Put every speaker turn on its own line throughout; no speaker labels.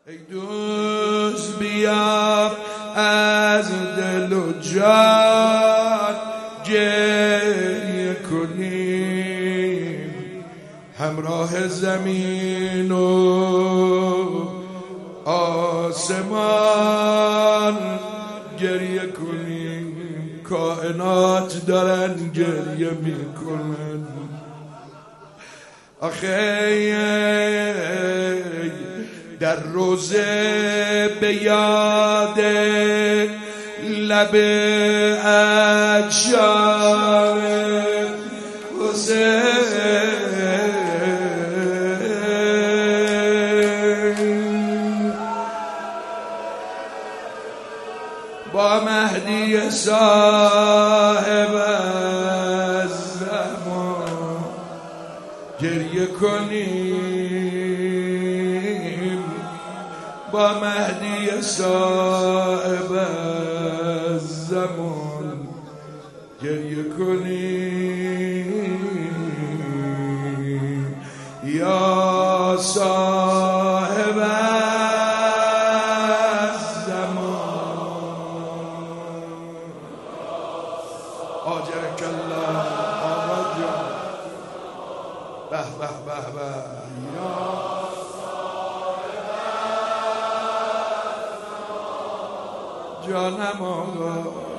ای دوست بیا از دل و جان گریه کنیم، همراه زمین و آسمان گریه کنیم. کائنات دارن گریه میکنن. آخه در روزه به یاد لب عطشان حسین با مهدی صاحب الزمان گریه کنیم، با مهدی صاحب الزمان گریه کنیم. یا صاحب الزمان آجرک الله آقا جان. به به به به. یا جانم آقا.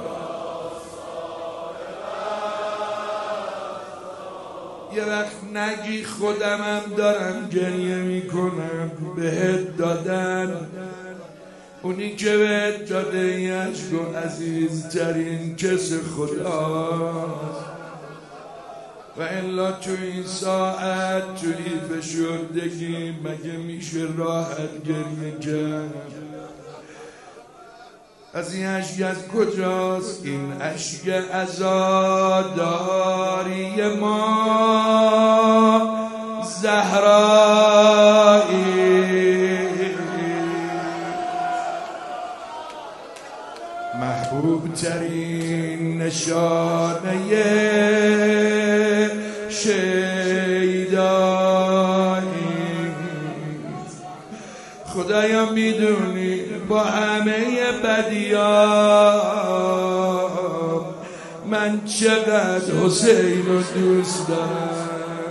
یه وقت نگی خودمم دارم گریه میکنم. بهت دادن اونی که بهت داده این عشق و عزیزترین کس خداست، و الا تو این ساعت توی فشردگی مگه میشه راحت گریه کرد؟ از این اشک از کجاست؟ این اشک عزاداری ما زهرایی، محبوب ترین نشانه شیدایی. خدایا میدونی با همه بدیام من چقدر حسین رو دوست دارم.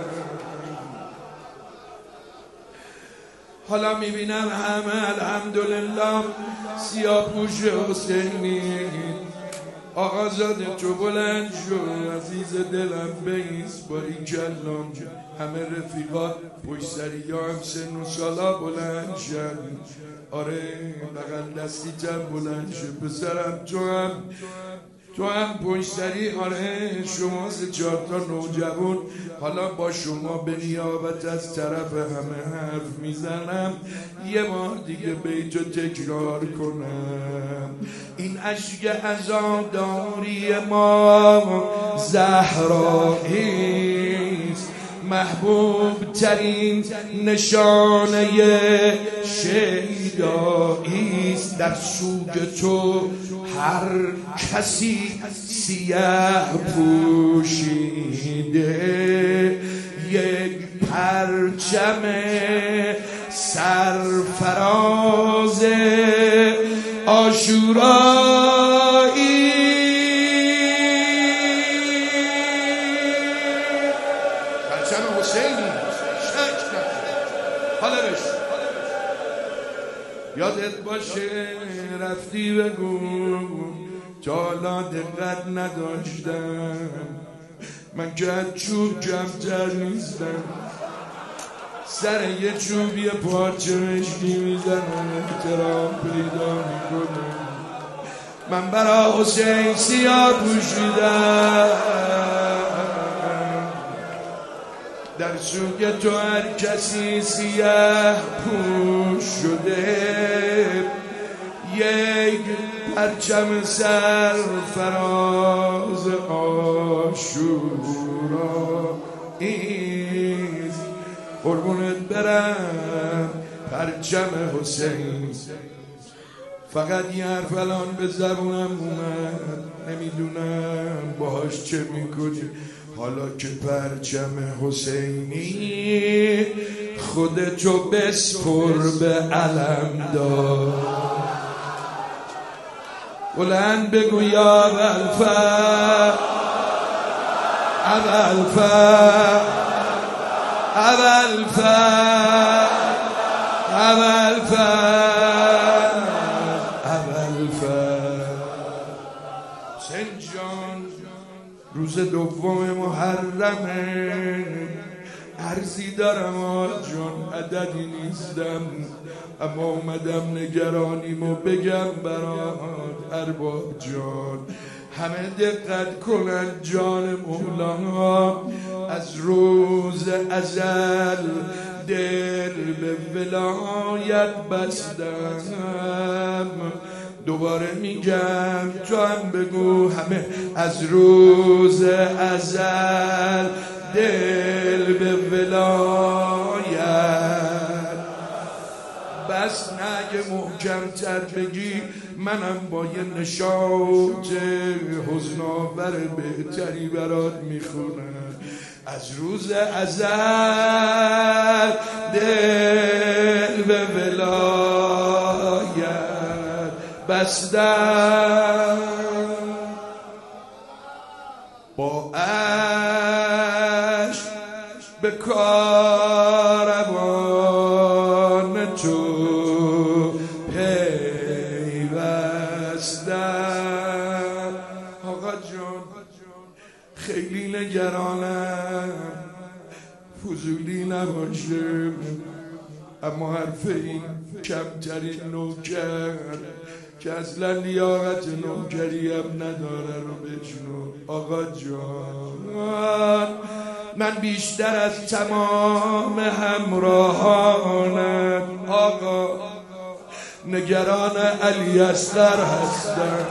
حالا میبینم همه الحمدلله سیاه‌پوش حسینی. آقازاده تو بلند شو عزیز دلم، بیست باری کلام. همه رفیقات پشت سری هم سن و سالا بلند شن. آره بغل دستی تر بلند شو پسرم. تو هم پشت سری. آره شما سه چهار تا نوجوان. حالا با شما به نیابت از طرف همه حرف میزنم. یه بار دیگه بیتو تکرار کنم. این اشک عزاداری ما زهراییست، محبوب ترین نشانه شیداییست. در سوگ تو هر کسی سیاه پوشیده، یک پرچم سرفراز عاشورایی. پرچم حسینی شک نکن. حالا بش یادت باشه رفتی بگو تا حالا دقت نداشتم، من که از چوب کمتر نیستم. سر یه چوب یه پارچه مشکی میزنم، احترام پیدا میکنم. من برا حسین سیاه پوشیدم. در سوگ تو هر کسی سیاه پوش شده، یک پرچم سرفراز عاشوراییست. قربونت برم پرچم حسین. فقط یه حرف الان به زبونم اومد، نمیدونم باهاش چه میکنی. حالا که پرچم حسینی خودتو بسپر به علم دار بلند بگو یا ابوالفضل ابوالفضل ابوالفضل ابوالفضل ابوالفضل حسین جان روز دوم محرمه عرضی دارم آج جان عددی نیستم اما اومدم نگرانیمو بگم برات ارباب جان همه دقت کنن جان مولانا از روز ازل دل به ولایت بستم دوباره میگم تو هم بگو همه از روز ازل دل به ولایت بس نگه محکم تر بگی منم با یه نشاط حزن‌آور بهتری برات میخونم از روز ازل دل به ولایت بستم با عشق به کاروان تو پیوستم آقا جان خیلی نگرانم فضولی نباشه اما حرف این کمترین نوکر که اصلا لیاقت نوکری هم نداره رو بشنو آقا جان من بیشتر از تمام همراهانت آقا نگران علی اصغر هستم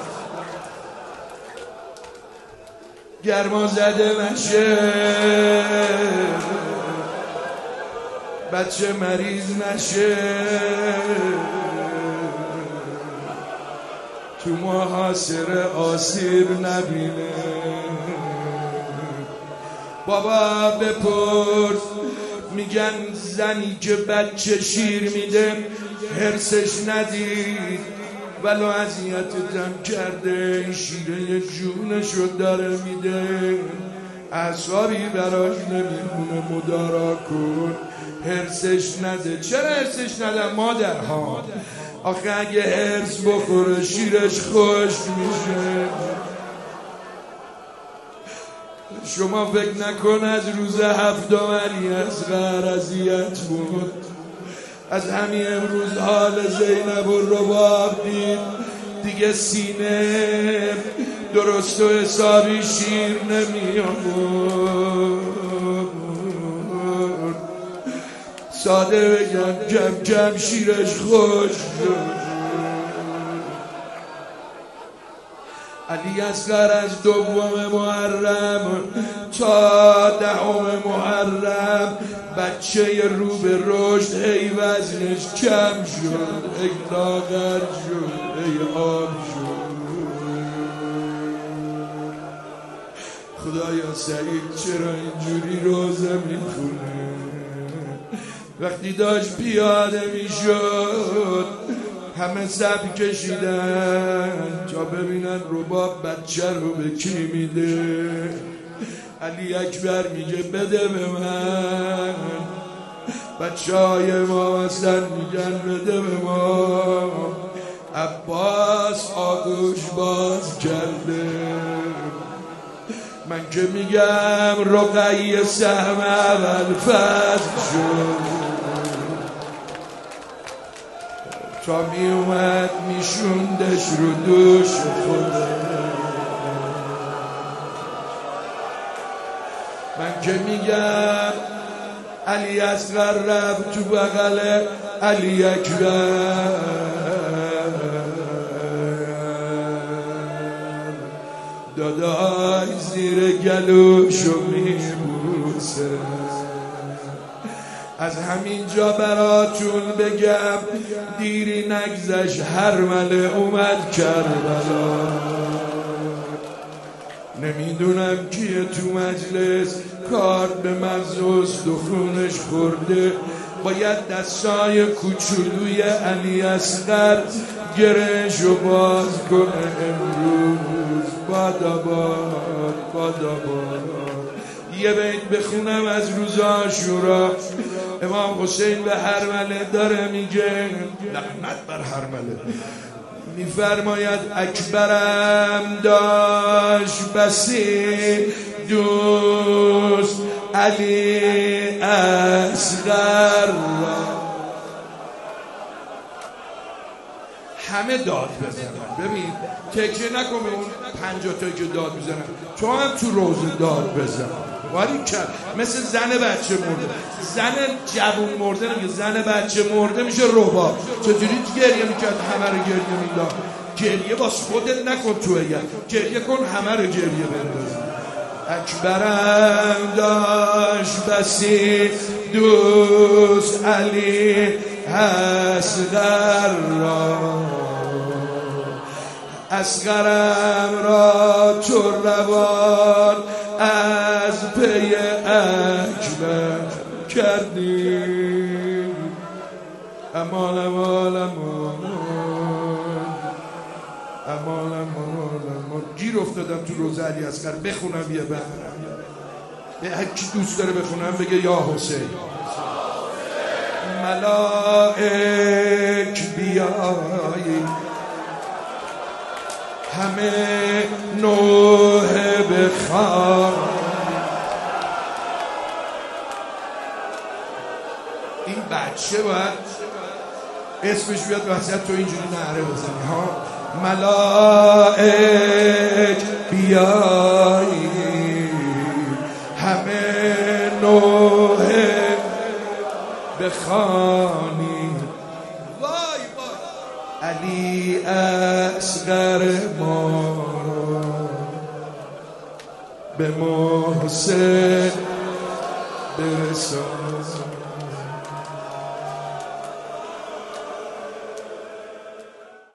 گرما زده نشه بچه مریض نشه تو محاصره آسیب نبینه بابا بپرس میگن زنی که بچه شیر میده حرسش ندید ولو اذیتتم کرده این شیره یه جونشو داره میده اعصابی براش نمیمونه مدارا کن حرسش نده چرا حرسش نده مادرها آخه اگه حرس بخوره شیرش خوش میشه شما فکر نکن از روز هفتم علی اصغر اذیت بود از همین امروز حال زینب و رباب دید دیگه سینه درست و حسابی شیر نمی آورد ساده بگم کم کم شیرش خوش شد علی اصغر از دوم محرم تا دهم محرم بچه رو به رشد ای وزنش کم شد ای لاغر شد ای آب شد خدایا سعید چرا اینجوری روزه میخونه وقتی داشت پیاده میشد همه سب کشیدن تا ببینن رباب بچه رو به کی میده علی اکبر میگه بده به من بچه های ما اصلا میگن بده به ما عباس آگوش باز کرده من که میگم رقیه سهم ابوالفضل شد تا می اومد میشوندش رو دوش خوده من که میگم علی اصغر رفت تو بغل علی اکبر داداش زیر گلوشو میبوسه از همین جا براتون بگم دیری نگذشت هرمله اومد کربلا نمیدونم کیه تو مجلس کار به مغز و استخونش خورده، باید دستای کوچولوی علی اصغر گرهشو باز کنه امروز. باداباد باداباد. یه بیت بخونم از روز عاشورا. امام حسین به هرمله داره میگه، لعنت بر هرمله، میفرماید اکبرم داشت بسی دوست علی اصغر را. همه داد بزنن. ببین تکیه نکن به اون 50 تا که داد بزنن، تو هم تو روزه داد بزن. ولی کرد مثل زن بچه مرده، زن جوون مرده نمیگه، زن بچه مرده میشه رباب. چجوری گریه میکرد همه رو گریه میداد؟ گریه باز خودت نکن تو اگر گریه کن همه رو گریه بنداز. اکبرم داشت بسی دوست علی اصغر را، اصغرم را تو روان از پی اکبر کردی. امان امان امان امان امان. گیر افتادم تو روزه علی اصغر. بخونم یه بند به هر کی دوست داره بخونم بگه یا حسین. ملائک بیایی همه نوح بخوان. این بچه باید اسمش بیاد وسط تو اینجوری نعره بزنی ها. ملائک بیایی همه نوح بخوانی. وای وای علی اصغر ما به محسن برسان.